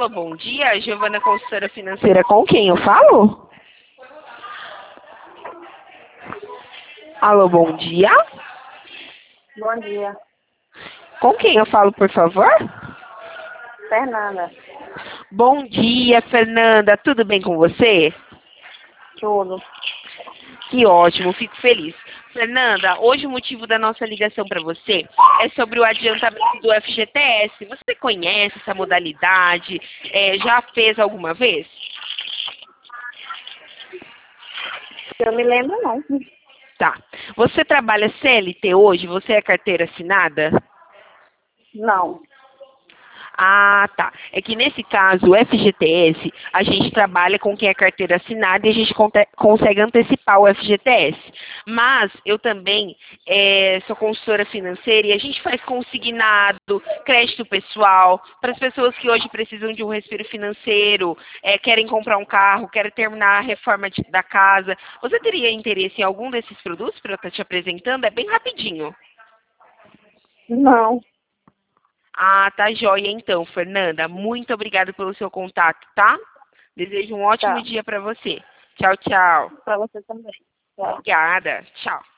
Alô, bom dia, Giovana, consultora financeira. Com quem eu falo? Alô, bom dia. Bom dia, Com quem eu falo, por favor? Fernanda. Bom dia, Fernanda. Tudo bem com você? Tudo. Que ótimo, fico feliz. Fernanda, hoje o motivo da nossa ligação para você é sobre o adiantamento do FGTS. Você conhece essa modalidade? Já fez alguma vez? Eu me lembro não. Tá. Você trabalha CLT hoje? Você é carteira assinada? Não. Ah, tá. É que nesse caso, o FGTS, a gente trabalha com quem é carteira assinada e a gente consegue antecipar o FGTS. Mas eu também sou consultora financeira e a gente faz consignado, crédito pessoal, para as pessoas que hoje precisam de um respiro financeiro, querem comprar um carro, querem terminar a reforma da casa. Você teria interesse em algum desses produtos para eu estar te apresentando? É bem rapidinho. Não. Ah, tá joia então, Fernanda. Muito obrigada pelo seu contato, tá? Desejo um ótimo Tá. dia para você. Tchau, tchau. Para você também. Tchau. Obrigada. Tchau.